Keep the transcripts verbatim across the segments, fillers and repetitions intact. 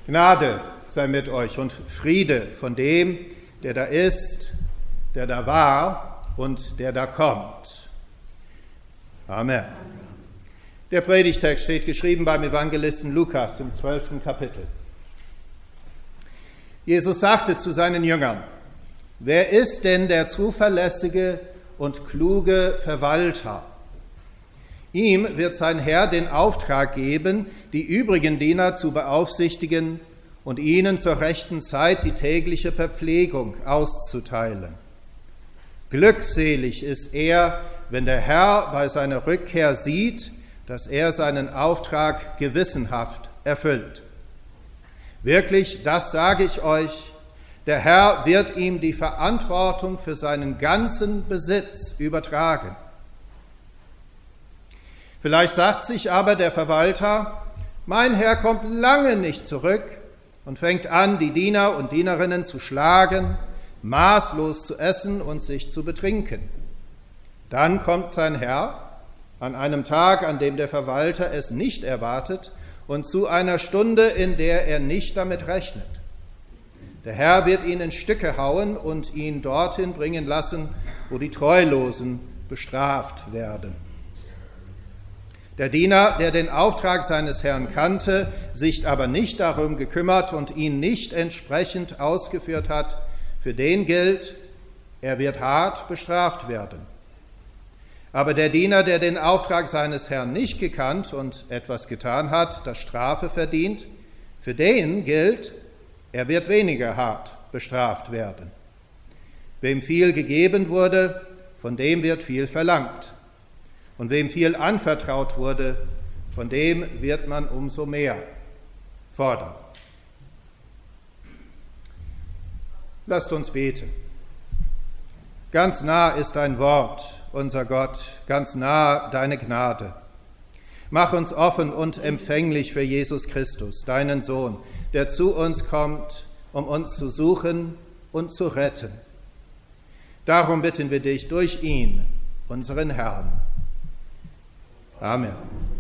Gnade sei mit euch und Friede von dem, der da ist, der da war und der da kommt. Amen. Der Predigtext steht geschrieben beim Evangelisten Lukas im zwölften Kapitel. Jesus sagte zu seinen Jüngern: Wer ist denn der zuverlässige und kluge Verwalter? Ihm wird sein Herr den Auftrag geben, die übrigen Diener zu beaufsichtigen und ihnen zur rechten Zeit die tägliche Verpflegung auszuteilen. Glückselig ist er, wenn der Herr bei seiner Rückkehr sieht, dass er seinen Auftrag gewissenhaft erfüllt. Wirklich, das sage ich euch, der Herr wird ihm die Verantwortung für seinen ganzen Besitz übertragen. Vielleicht sagt sich aber der Verwalter: Mein Herr kommt lange nicht zurück, und fängt an, die Diener und Dienerinnen zu schlagen, maßlos zu essen und sich zu betrinken. Dann kommt sein Herr an einem Tag, an dem der Verwalter es nicht erwartet, und zu einer Stunde, in der er nicht damit rechnet. Der Herr wird ihn in Stücke hauen und ihn dorthin bringen lassen, wo die Treulosen bestraft werden. Der Diener, der den Auftrag seines Herrn kannte, sich aber nicht darum gekümmert und ihn nicht entsprechend ausgeführt hat, für den gilt, er wird hart bestraft werden. Aber der Diener, der den Auftrag seines Herrn nicht gekannt und etwas getan hat, das Strafe verdient, für den gilt, er wird weniger hart bestraft werden. Wem viel gegeben wurde, von dem wird viel verlangt. Und wem viel anvertraut wurde, von dem wird man umso mehr fordern. Lasst uns beten. Ganz nah ist dein Wort, unser Gott, ganz nah deine Gnade. Mach uns offen und empfänglich für Jesus Christus, deinen Sohn, der zu uns kommt, um uns zu suchen und zu retten. Darum bitten wir dich durch ihn, unseren Herrn. Amen.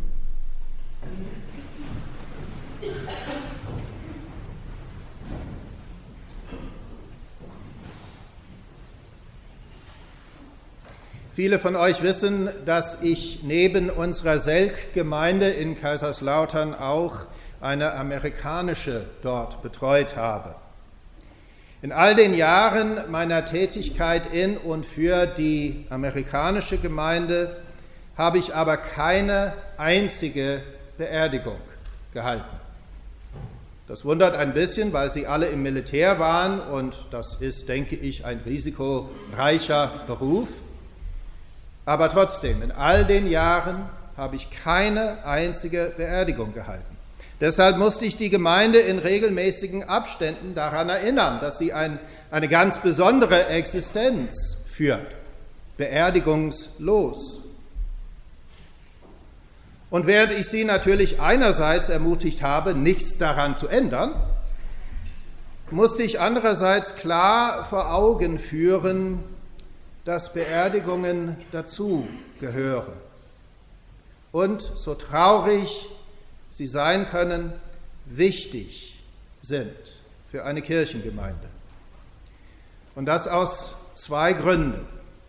Viele von euch wissen, dass ich neben unserer Selk-Gemeinde in Kaiserslautern auch eine amerikanische dort betreut habe. In all den Jahren meiner Tätigkeit in und für die amerikanische Gemeinde habe ich aber keine einzige Beerdigung gehalten. Das wundert ein bisschen, weil sie alle im Militär waren und das ist, denke ich, ein risikoreicher Beruf. Aber trotzdem, in all den Jahren habe ich keine einzige Beerdigung gehalten. Deshalb musste ich die Gemeinde in regelmäßigen Abständen daran erinnern, dass sie ein, eine ganz besondere Existenz führt, beerdigungslos. Und während ich sie natürlich einerseits ermutigt habe, nichts daran zu ändern, musste ich andererseits klar vor Augen führen, dass Beerdigungen dazu gehören. Und so traurig sie sein können, wichtig sind für eine Kirchengemeinde. Und das aus zwei Gründen.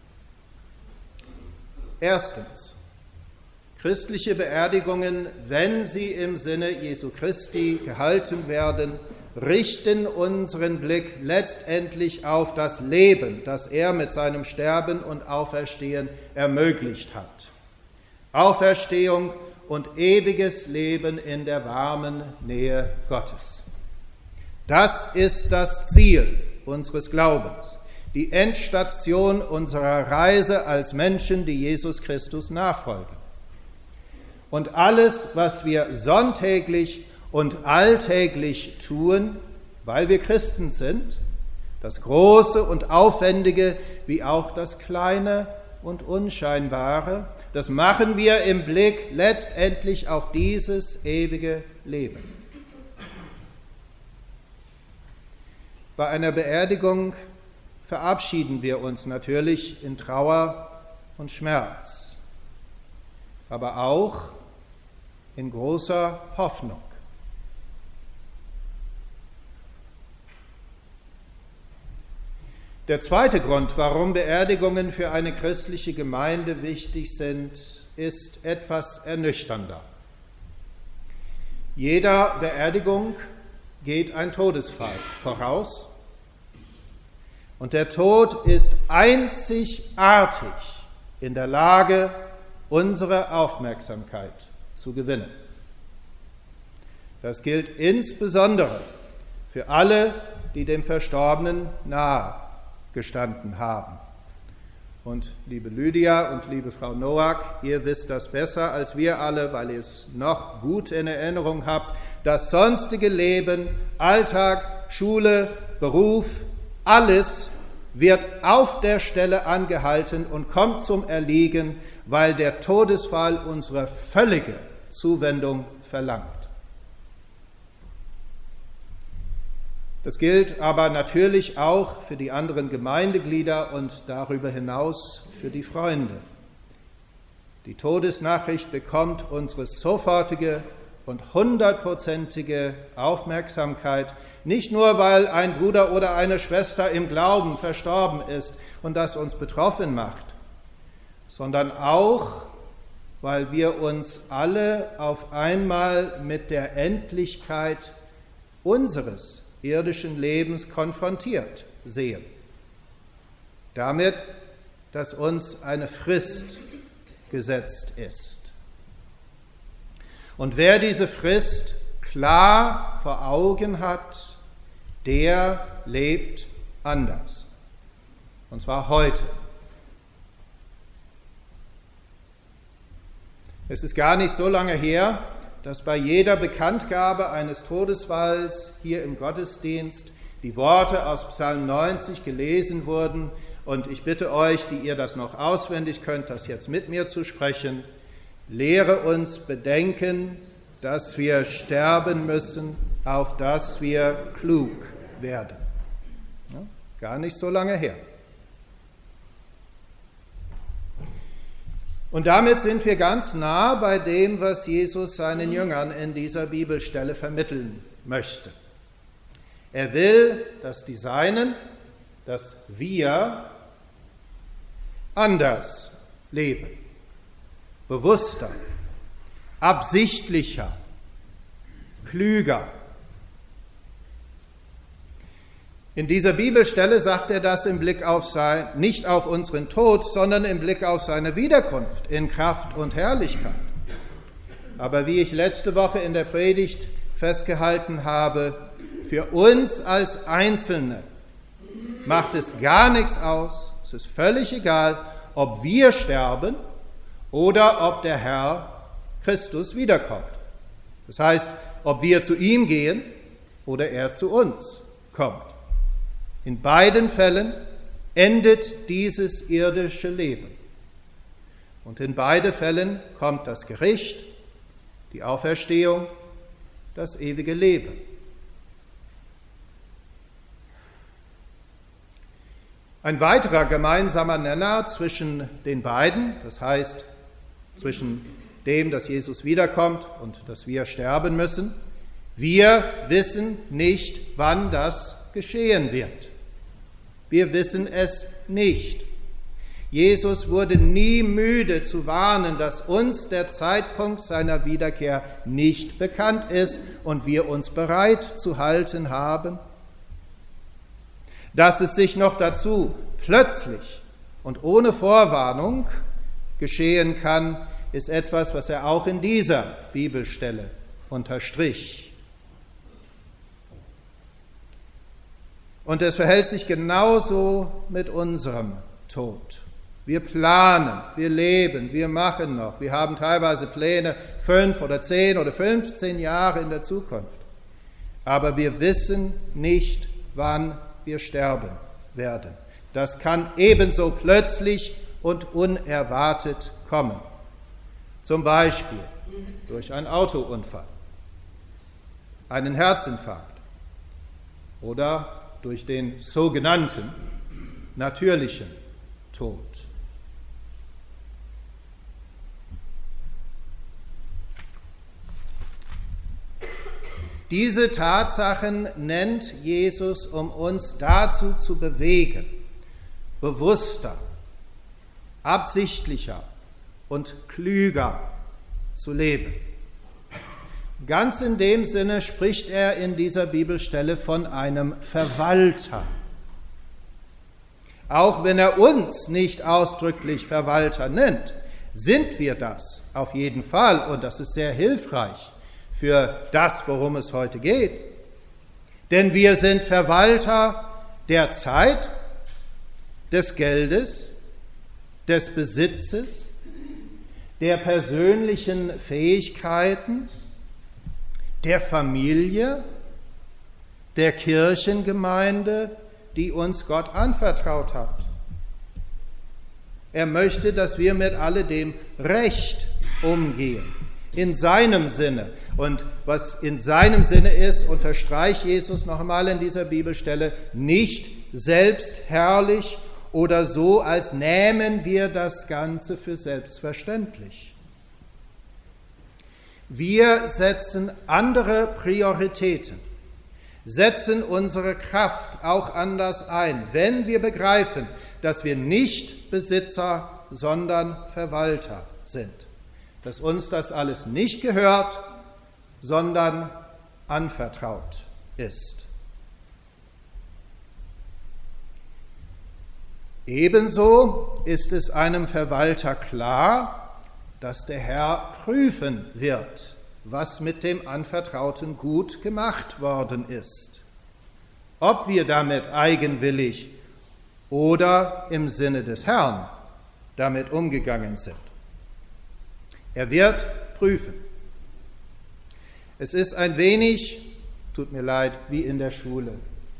Erstens: Christliche Beerdigungen, wenn sie im Sinne Jesu Christi gehalten werden, richten unseren Blick letztendlich auf das Leben, das er mit seinem Sterben und Auferstehen ermöglicht hat. Auferstehung und ewiges Leben in der warmen Nähe Gottes. Das ist das Ziel unseres Glaubens, die Endstation unserer Reise als Menschen, die Jesus Christus nachfolgen. Und alles, was wir sonntäglich und alltäglich tun, weil wir Christen sind, das Große und Aufwendige wie auch das Kleine und Unscheinbare, das machen wir im Blick letztendlich auf dieses ewige Leben. Bei einer Beerdigung verabschieden wir uns natürlich in Trauer und Schmerz, aber auch in großer Hoffnung. Der zweite Grund, warum Beerdigungen für eine christliche Gemeinde wichtig sind, ist etwas ernüchternder. Jeder Beerdigung geht ein Todesfall voraus und der Tod ist einzigartig in der Lage, unsere Aufmerksamkeit zu gewinnen. Das gilt insbesondere für alle, die dem Verstorbenen nahe gestanden haben. Und liebe Lydia und liebe Frau Noack, ihr wisst das besser als wir alle, weil ihr es noch gut in Erinnerung habt. Das sonstige Leben, Alltag, Schule, Beruf, alles wird auf der Stelle angehalten und kommt zum Erliegen, weil der Todesfall unsere völlige Zuwendung verlangt. Das gilt aber natürlich auch für die anderen Gemeindeglieder und darüber hinaus für die Freunde. Die Todesnachricht bekommt unsere sofortige und hundertprozentige Aufmerksamkeit, nicht nur, weil ein Bruder oder eine Schwester im Glauben verstorben ist und das uns betroffen macht, sondern auch, weil wir uns alle auf einmal mit der Endlichkeit unseres irdischen Lebens konfrontiert sehen. Damit, dass uns eine Frist gesetzt ist. Und wer diese Frist klar vor Augen hat, der lebt anders. Und zwar heute. Es ist gar nicht so lange her, dass bei jeder Bekanntgabe eines Todesfalls hier im Gottesdienst die Worte aus Psalm neunzig gelesen wurden. Und ich bitte euch, die ihr das noch auswendig könnt, das jetzt mit mir zu sprechen. Lehre uns bedenken, dass wir sterben müssen, auf dass wir klug werden. Ja, gar nicht so lange her. Und damit sind wir ganz nah bei dem, was Jesus seinen Jüngern in dieser Bibelstelle vermitteln möchte. Er will, dass die Seinen, dass wir anders leben, bewusster, absichtlicher, klüger. In dieser Bibelstelle sagt er das im Blick auf sein, nicht auf unseren Tod, sondern im Blick auf seine Wiederkunft in Kraft und Herrlichkeit. Aber wie ich letzte Woche in der Predigt festgehalten habe, für uns als Einzelne macht es gar nichts aus. Es ist völlig egal, ob wir sterben oder ob der Herr Christus wiederkommt. Das heißt, ob wir zu ihm gehen oder er zu uns kommt. In beiden Fällen endet dieses irdische Leben. Und in beiden Fällen kommt das Gericht, die Auferstehung, das ewige Leben. Ein weiterer gemeinsamer Nenner zwischen den beiden, das heißt zwischen dem, dass Jesus wiederkommt und dass wir sterben müssen, wir wissen nicht, wann das geschehen wird. Wir wissen es nicht. Jesus wurde nie müde zu warnen, dass uns der Zeitpunkt seiner Wiederkehr nicht bekannt ist und wir uns bereit zu halten haben. Dass es sich noch dazu plötzlich und ohne Vorwarnung geschehen kann, ist etwas, was er auch in dieser Bibelstelle unterstrich. Und es verhält sich genauso mit unserem Tod. Wir planen, wir leben, wir machen noch. Wir haben teilweise Pläne fünf oder zehn oder fünfzehn Jahre in der Zukunft. Aber wir wissen nicht, wann wir sterben werden. Das kann ebenso plötzlich und unerwartet kommen. Zum Beispiel durch einen Autounfall, einen Herzinfarkt oder durch den sogenannten natürlichen Tod. Diese Tatsachen nennt Jesus, um uns dazu zu bewegen, bewusster, absichtlicher und klüger zu leben. Ganz in dem Sinne spricht er in dieser Bibelstelle von einem Verwalter. Auch wenn er uns nicht ausdrücklich Verwalter nennt, sind wir das auf jeden Fall, und das ist sehr hilfreich für das, worum es heute geht. Denn wir sind Verwalter der Zeit, des Geldes, des Besitzes, der persönlichen Fähigkeiten, der Familie, der Kirchengemeinde, die uns Gott anvertraut hat. Er möchte, dass wir mit alledem recht umgehen, in seinem Sinne. Und was in seinem Sinne ist, unterstreicht Jesus noch einmal in dieser Bibelstelle, nicht selbstherrlich oder so, als nähmen wir das Ganze für selbstverständlich. Wir setzen andere Prioritäten, setzen unsere Kraft auch anders ein, wenn wir begreifen, dass wir nicht Besitzer, sondern Verwalter sind. Dass uns das alles nicht gehört, sondern anvertraut ist. Ebenso ist es einem Verwalter klar, dass der Herr prüfen wird, was mit dem anvertrauten Gut gemacht worden ist. Ob wir damit eigenwillig oder im Sinne des Herrn damit umgegangen sind. Er wird prüfen. Es ist ein wenig, tut mir leid, wie in der Schule.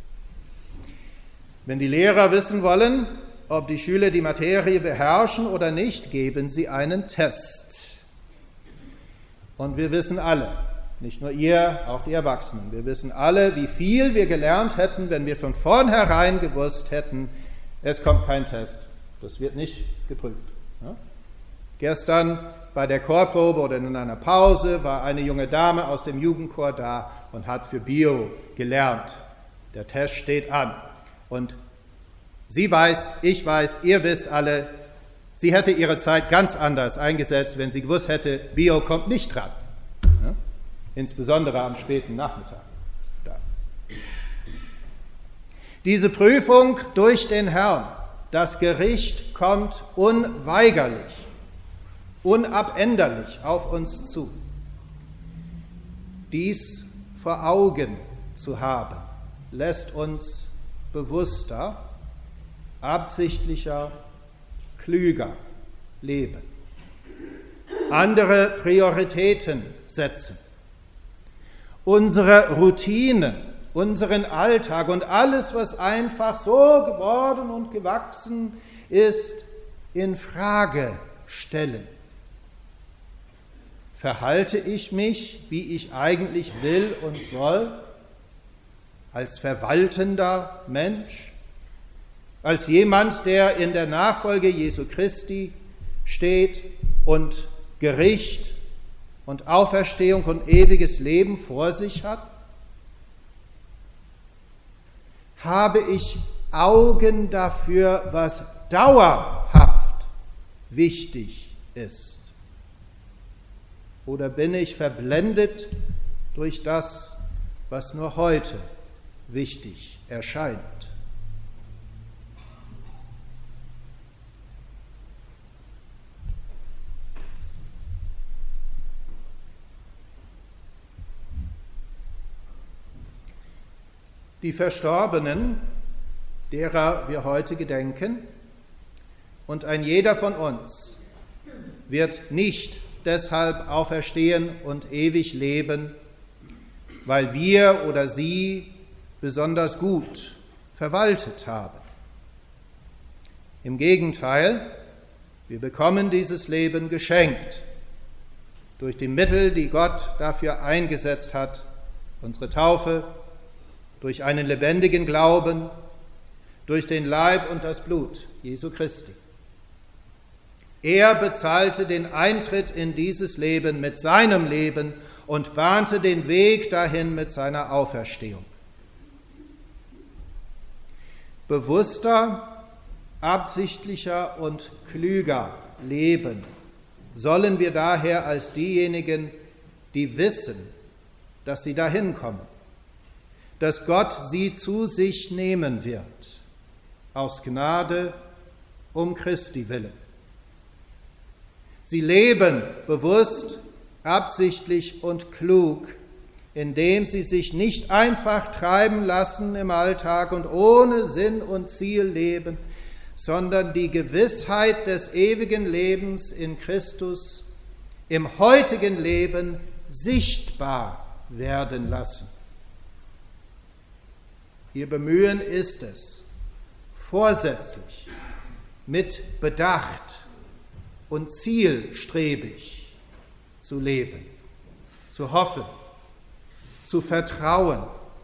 Wenn die Lehrer wissen wollen, ob die Schüler die Materie beherrschen oder nicht, geben sie einen Test. Und wir wissen alle, nicht nur ihr, auch die Erwachsenen, wir wissen alle, wie viel wir gelernt hätten, wenn wir von vornherein gewusst hätten, es kommt kein Test, das wird nicht geprüft. Ja? Gestern bei der Chorprobe oder in einer Pause war eine junge Dame aus dem Jugendchor da und hat für Bio gelernt. Der Test steht an. Und sie weiß, ich weiß, ihr wisst alle, sie hätte ihre Zeit ganz anders eingesetzt, wenn sie gewusst hätte, Bio kommt nicht dran. Ja? Insbesondere am späten Nachmittag. Da. Diese Prüfung durch den Herrn, das Gericht kommt unweigerlich, unabänderlich auf uns zu. Dies vor Augen zu haben, lässt uns bewusster, absichtlicher, klüger leben, andere Prioritäten setzen, unsere Routine, unseren Alltag und alles, was einfach so geworden und gewachsen ist, in Frage stellen. Verhalte ich mich, wie ich eigentlich will und soll, als verwaltender Mensch, als jemand, der in der Nachfolge Jesu Christi steht und Gericht und Auferstehung und ewiges Leben vor sich hat? Habe ich Augen dafür, was dauerhaft wichtig ist? Oder bin ich verblendet durch das, was nur heute wichtig erscheint? Die Verstorbenen, derer wir heute gedenken, und ein jeder von uns wird nicht deshalb auferstehen und ewig leben, weil wir oder sie besonders gut verwaltet haben. Im Gegenteil, wir bekommen dieses Leben geschenkt durch die Mittel, die Gott dafür eingesetzt hat, unsere Taufe, durch einen lebendigen Glauben, durch den Leib und das Blut Jesu Christi. Er bezahlte den Eintritt in dieses Leben mit seinem Leben und bahnte den Weg dahin mit seiner Auferstehung. Bewusster absichtlicher und klüger leben, sollen wir daher als diejenigen, die wissen, dass sie dahin kommen, dass Gott sie zu sich nehmen wird, aus Gnade um Christi willen. Sie leben bewusst, absichtlich und klug, indem sie sich nicht einfach treiben lassen im Alltag und ohne Sinn und Ziel leben, sondern die Gewissheit des ewigen Lebens in Christus im heutigen Leben sichtbar werden lassen. Ihr Bemühen ist es, vorsätzlich, mit Bedacht und zielstrebig zu leben, zu hoffen, zu vertrauen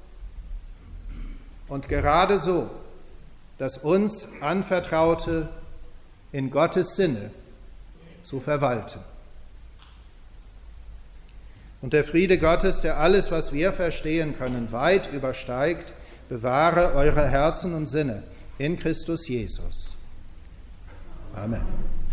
und gerade so das uns Anvertraute in Gottes Sinne zu verwalten. Und der Friede Gottes, der alles, was wir verstehen können, weit übersteigt, bewahre eure Herzen und Sinne in Christus Jesus. Amen.